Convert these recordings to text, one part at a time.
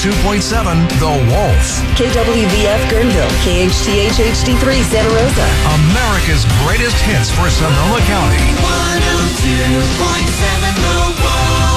102.7 The Wolf. KWVF Guerneville, KHTH HD3 Santa Rosa. America's greatest hits for Sonoma County. 102.7 The Wolf.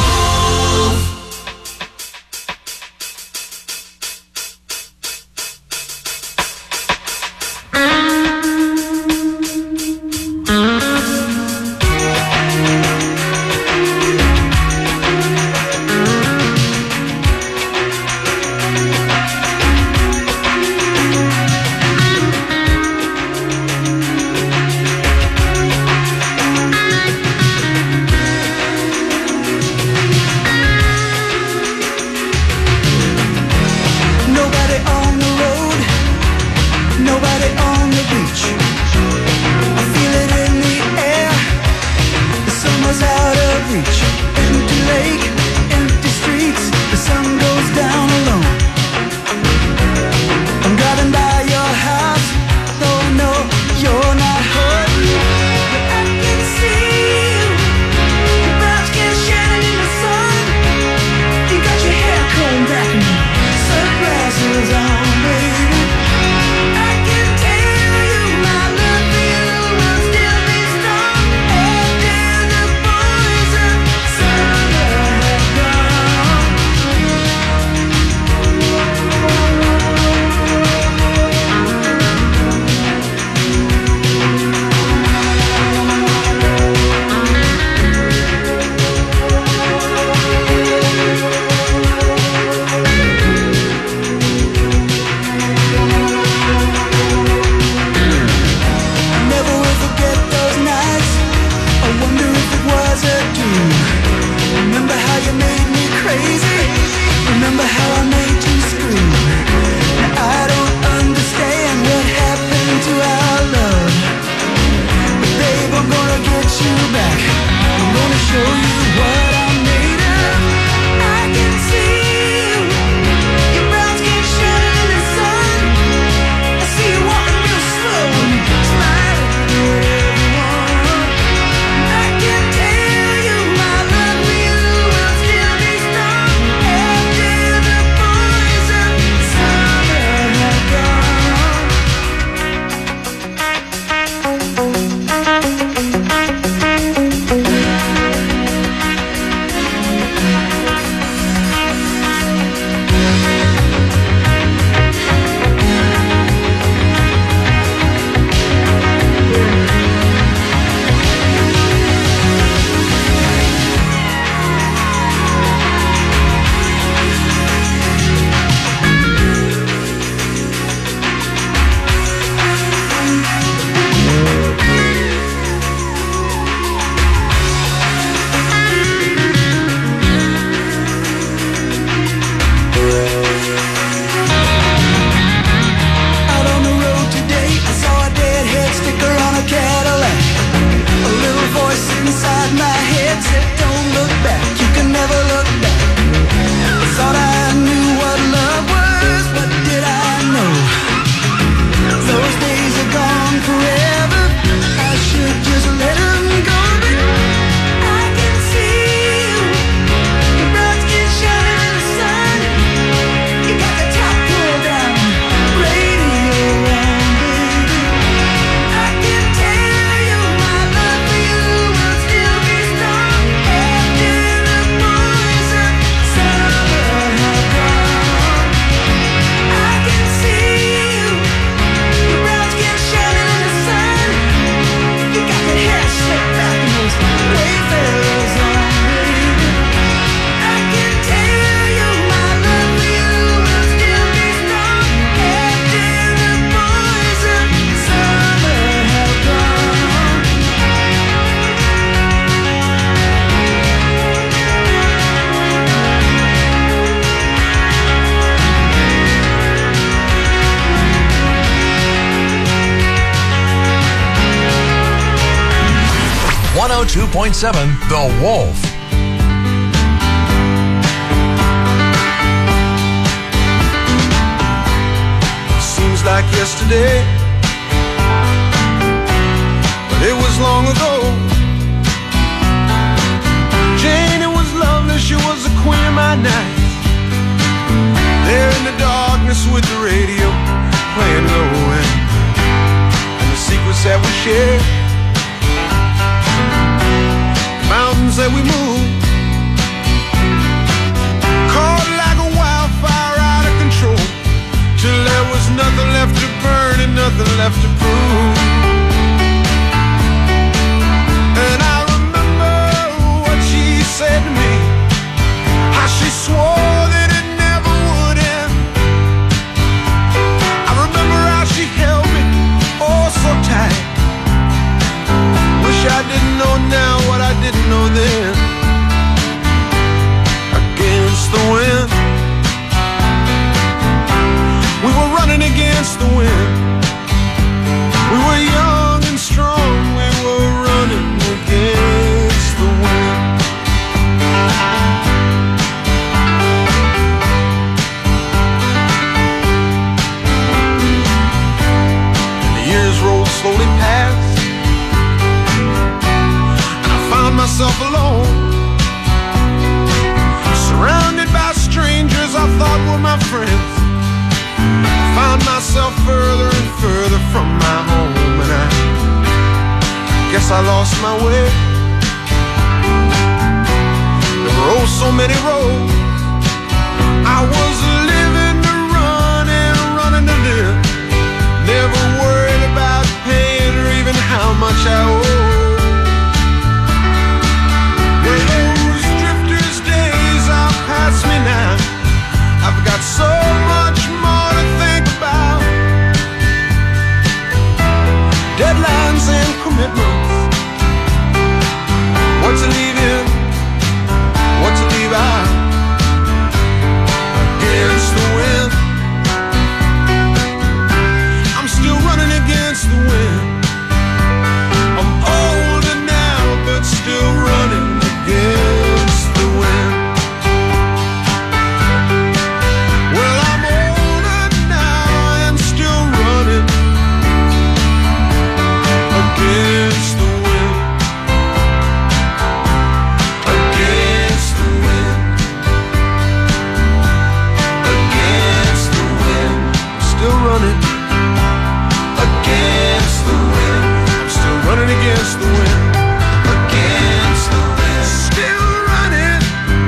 The Wolf. Seems like yesterday, but it was long ago. Jane, it was lovely, she was the queen of my night. radio playing low and the secrets that we share, the mountains that we move, caught like a wildfire out of control, till there was nothing left to burn and nothing left to prove. And I remember what she said to me, how she swore that it never would end. I remember how she held me oh so tight. Wish I didn't know now what I didn't know then. Against the wind, we were running against the wind. We were young and strong, we were running against the wind. And the years rolled slowly past, and I found myself alone, surrounded by strangers I thought were my friends. Found myself further and further from my home, and I guess I lost my way. There were oh so many roads. I was living to run and running to live, never worried about paying or even how much I owed. Well, those drifters' days are past me now. I've got so much more to think about. Deadlines and commitments, what to leave in, what to leave out. Against the wind, I'm still running against the wind. I'm older now, but still running against the wind. Well, I'm older now and still running against the wind. Against the wind. Against the wind. I'm still running against the wind. I'm still running against the wind. Against the wind. Still running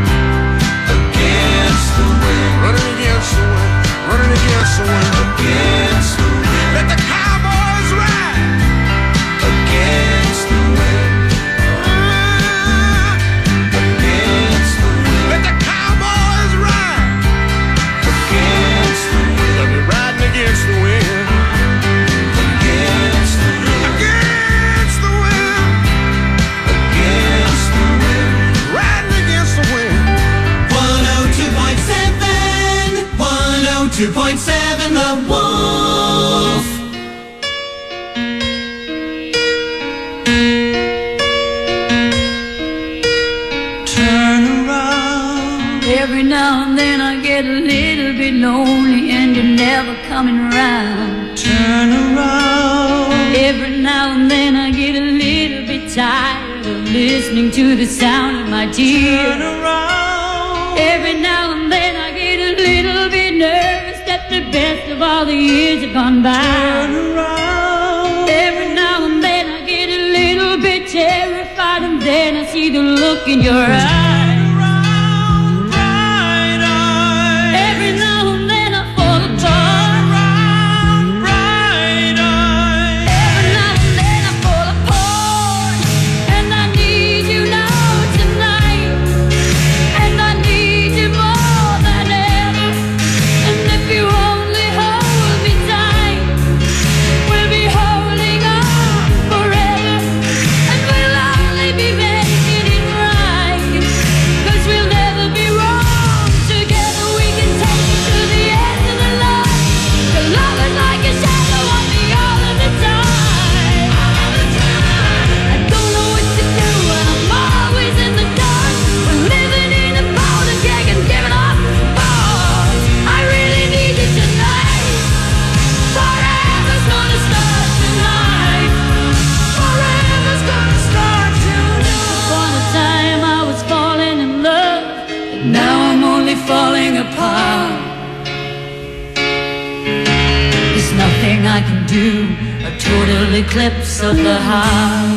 against the wind. Running against the wind. Running against the wind. Against the wind. Let the cowboys ride against the wind. Against the wind. Let the cowboys ride against the wind. Let me riding against the wind. Against the wind. Against the wind. Against the wind. Riding against the wind. 102.7, 102.7 The Wolf. Turn around. Every now and then I get a little bit lonely and you're never coming around. Turn around. Every now and then I get a little bit tired of listening to the sound of my Turn tears. around. Every now and then I get a little bit nervous that the best of all the years have gone Turn by. around. Every now and then I get a little bit terrified, and then I see the look in your eyes. Around, bright eyes. Every now and then I fall apart. Around, bright eyes. Every now and then I fall apart, and I need you now tonight, and I need you more than ever. And if you only hold me tight, we'll be holding on forever, and we'll only be making it right. I can do a total eclipse of the heart.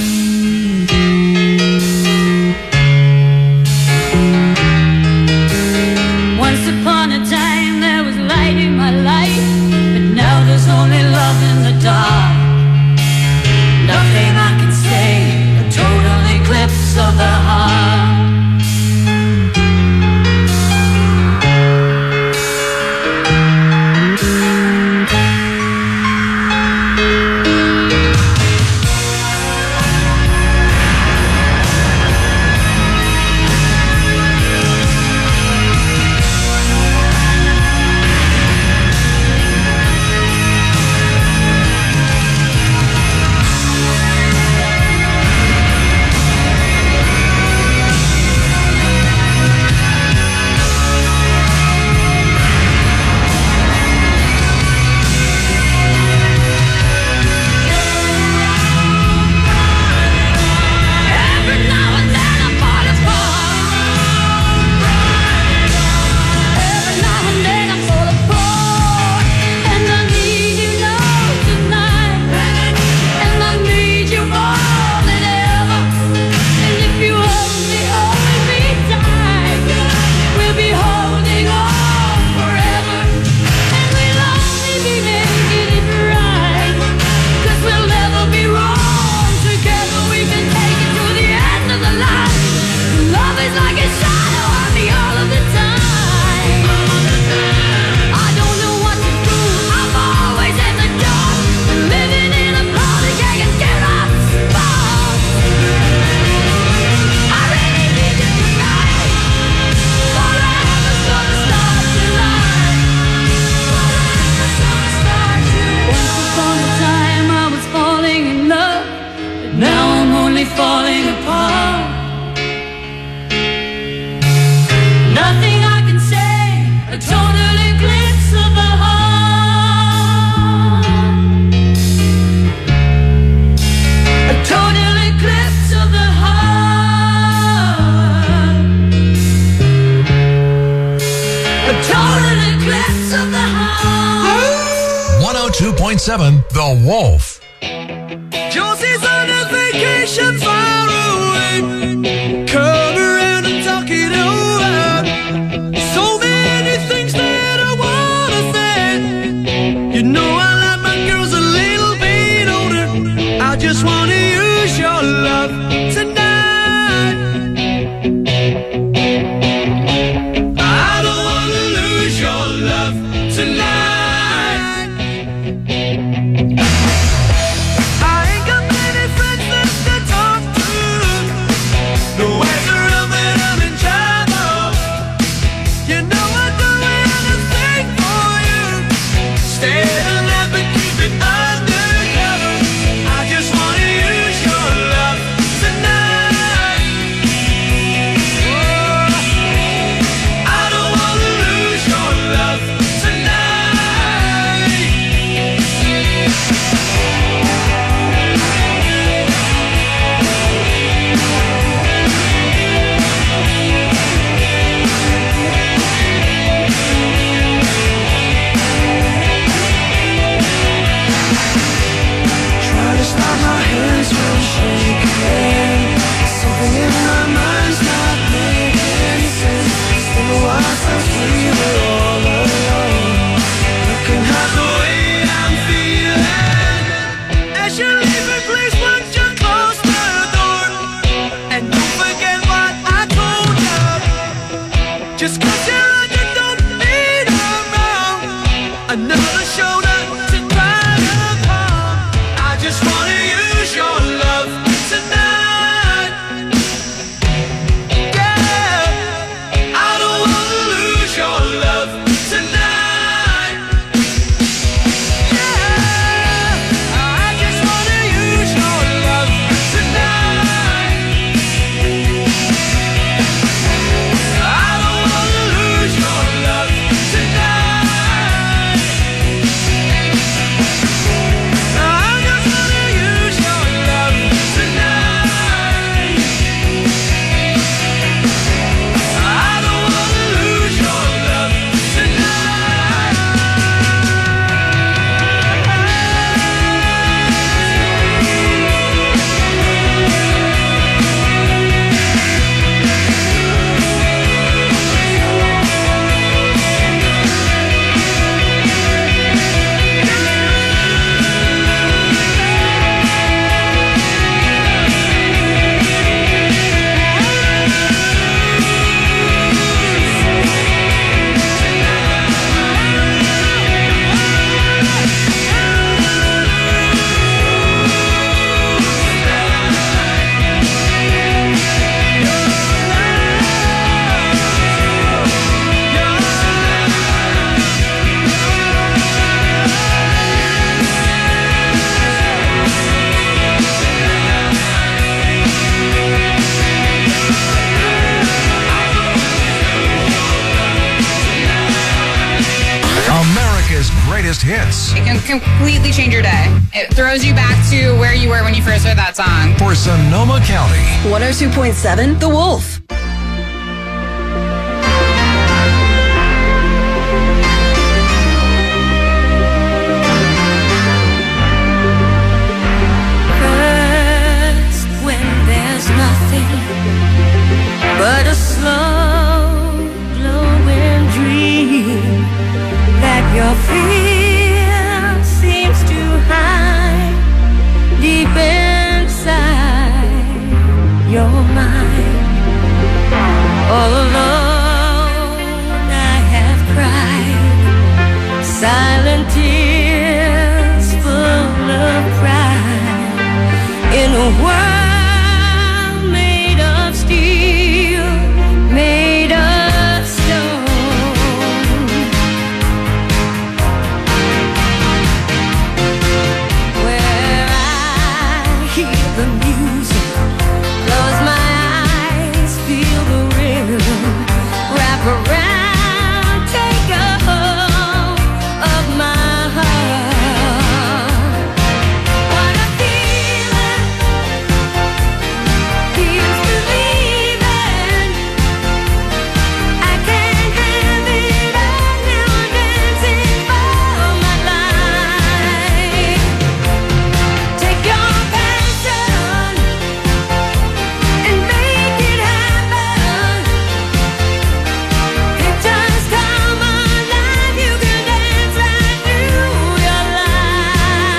Once upon a time there was light in my life, but now there's only love in the dark. Nothing I can say, a total eclipse of the heart. The Wolf. Josie's on a vacation far away. Come around and talk it over. So many things that I wanna say. You know I like my girls a little bit older. I just wanna use your love tonight. I don't wanna lose your love tonight. greatest hits. It can completely change your day. It throws you back to where you were when you first heard that song. For Sonoma County. 102.7 The Wolf. First, when there's nothing but a slow glowing dream that your fear seems to hide deep inside your mind. All alone I have cried silent tears full of pride in a world made of steel, made of stone. Where I hear the music, close my eyes, feel the rhythm, wrap around, take a hold of my heart. What a feeling, feels believing. I can't have it all now, I'm dancing for my life. Take your passion and make it happen. It just come alive, you can dance right through your life.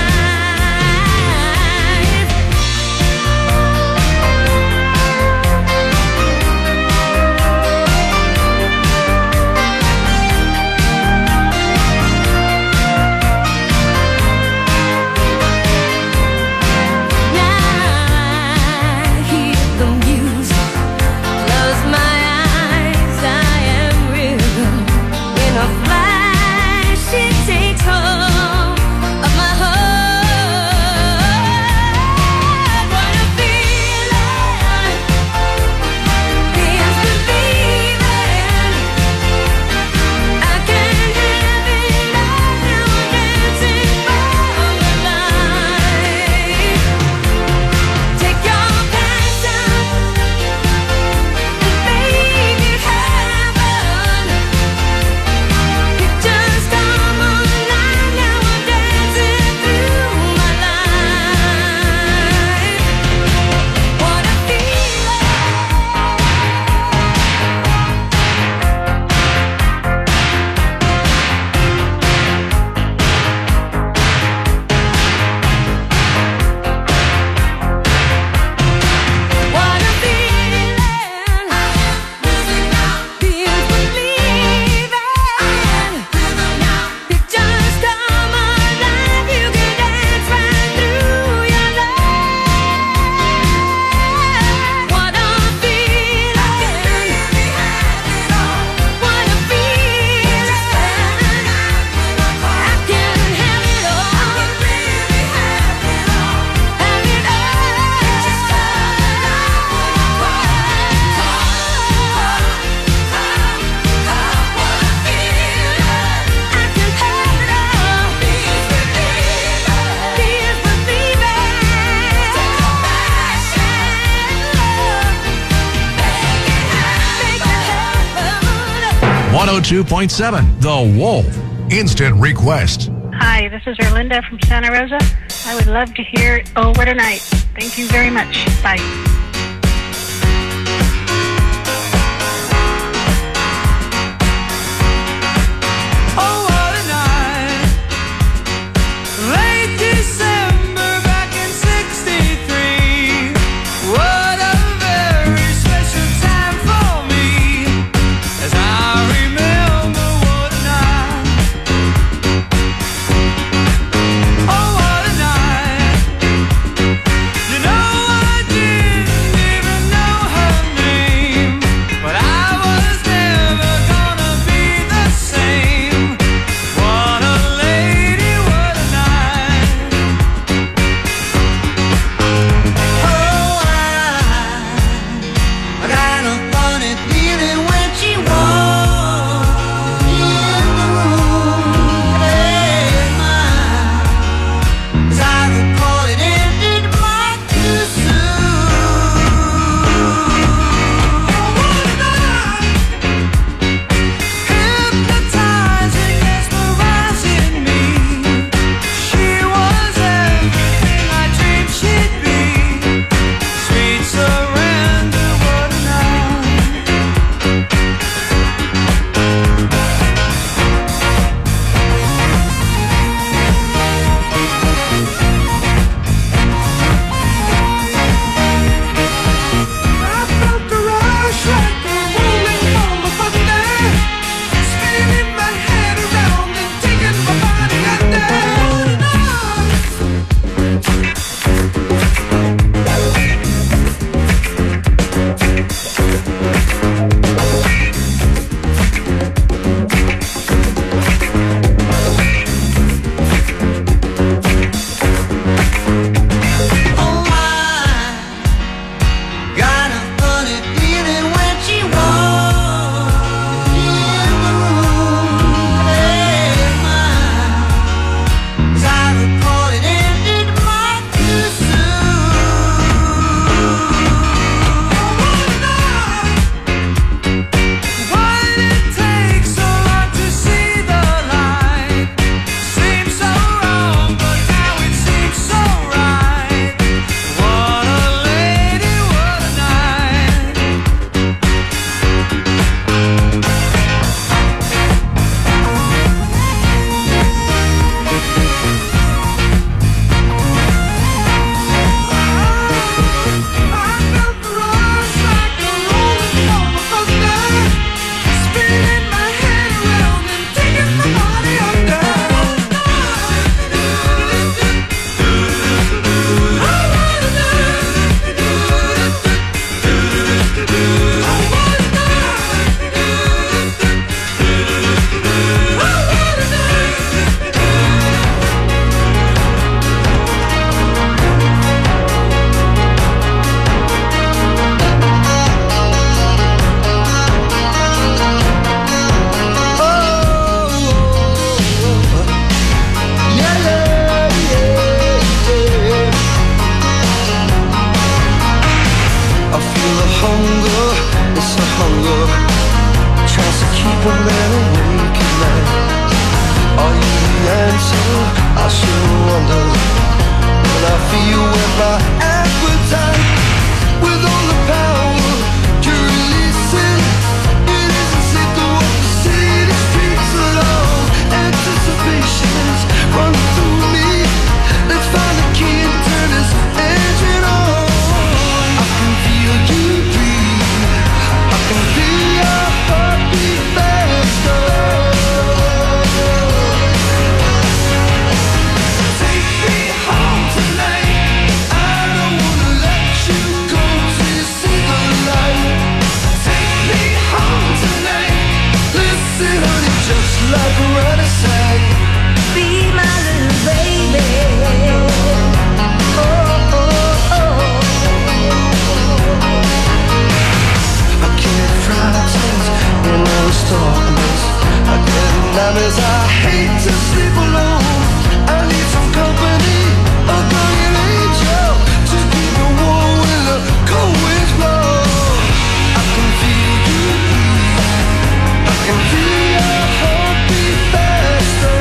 Now I hear the music, close my eyes, I am rhythm. In a flash it takes hold of my heart. What a feeling, feels believing. I can't have it all now, I'm dancing for my life. Take your passion and make it happen. It just come alive, now I'm dancing through my life. What a feeling. What a feeling, feels believing. It just come alive, you can dance right through your life. What a feeling, what a feeling. I can have it all, have it all. 102.7 The Wolf. Instant request. Hi, this is Erlinda from Santa Rosa. I would love to hear Over Tonight. Thank you very much. Bye. Oh, what a night. Late December back in '63. What a very special time for me. As I remember what a night. Oh, what a night. You know I did sure wonder what I feel when my appetite, with all the power you're releasing, it isn't safe to walk the city streets alone. Anticipation is running through me. Let's find the key and turn this engine on. I can feel you breathe. I can feel your heartbeat faster. Take me home tonight. I don't wanna let you go till you see the light. Take me home tonight. Listen, honey, just like a running side. Be my little baby. Oh, oh, oh. I can't fry tears in those darkness. I get nightmares. I hate to sleep alone. I need some company, a guardian angel to keep me warm when the cold winds blow. I can feel you breathe. I can feel your heartbeat faster.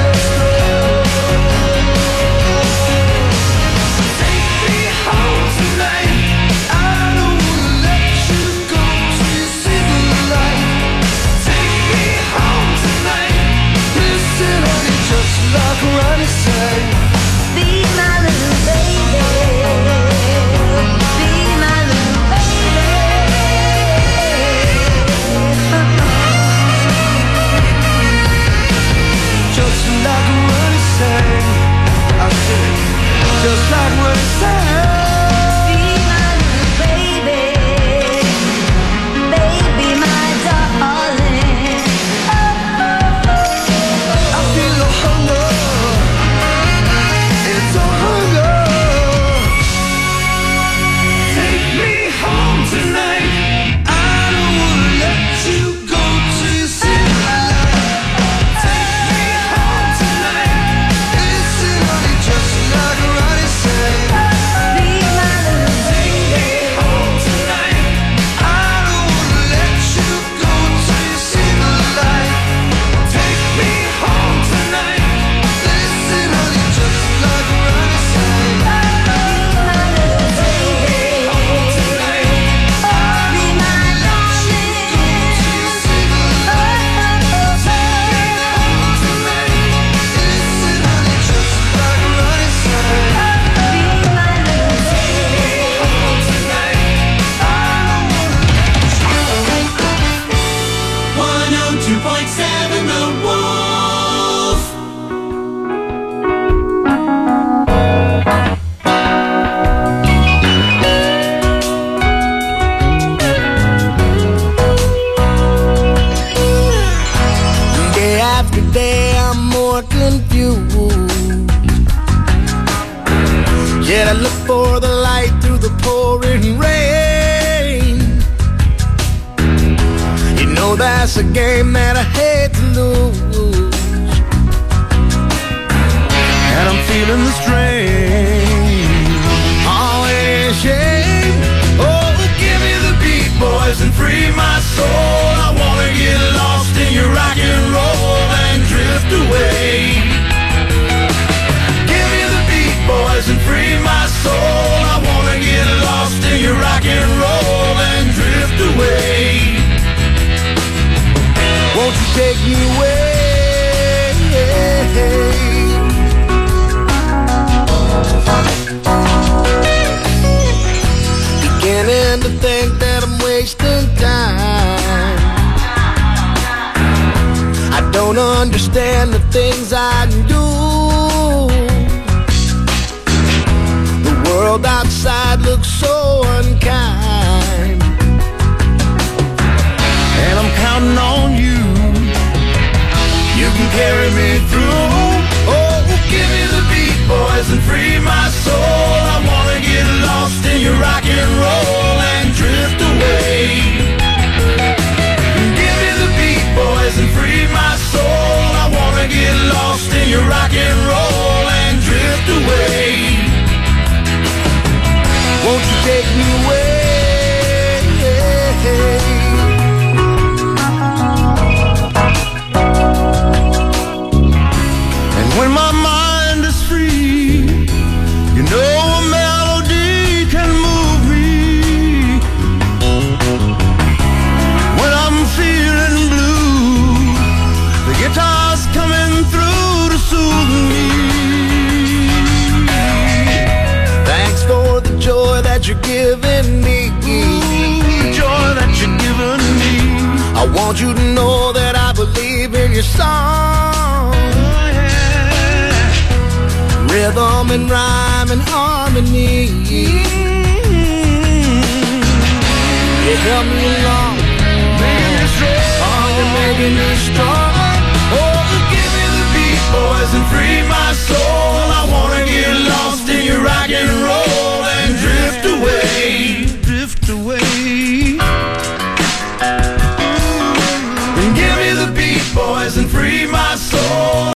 Take me home tonight. I don't wanna let you go till you see the light. Take me home tonight. Listen, honey, just like Ronnie said. Be my little baby. Be my little baby. Just like Ronnie said. I said, just like Ronnie said. Be my little baby. Baby, my darling. I feel the hunger. It's a hunger. Take me home tonight. I don't wanna let you go till you see the light. Take me home tonight. Listen, honey, just like Ronnie said. Be my little Take me home tonight. I don't wanna let you go till you see the light. Take me home tonight. Listen, honey, just like Ronnie said. Home tonight. Be my darling. Till you see the light. Home tonight. Listen, honey, just like Ronnie said. Be my little baby. Home tonight. I don't wanna 102.7 The Wolf. Day after day, I'm more confused. Yet I look for the light through the pouring rain. You know that's a game that I hate to lose. And I'm feeling the strain. Oh, it ain't shame. Oh, give me the beat, boys, and free my soul. I wanna get lost in your rock and roll and drift away. Give me the beat, boys, and free my soul. I wanna get lost in your rock and roll and drift away. Won't you take me away? Beginning to think that I'm wasting time. I don't understand the things I do. The world outside looks so unkind. And I'm counting on you. You can carry me through. Oh, give me the beat, boys, and free my soul. I wanna get lost in your rock and roll and drift away. Give me the beat, boys, and free my soul. I wanna get lost in your rock and roll and drift away. Won't you take me away? And when my mind is you're giving me. Ooh, joy that you're giving me. I want you to know that I believe in your song. Oh, yeah. Rhythm and rhyme and harmony. You help me along. Making me strong. Oh, you're making me strong.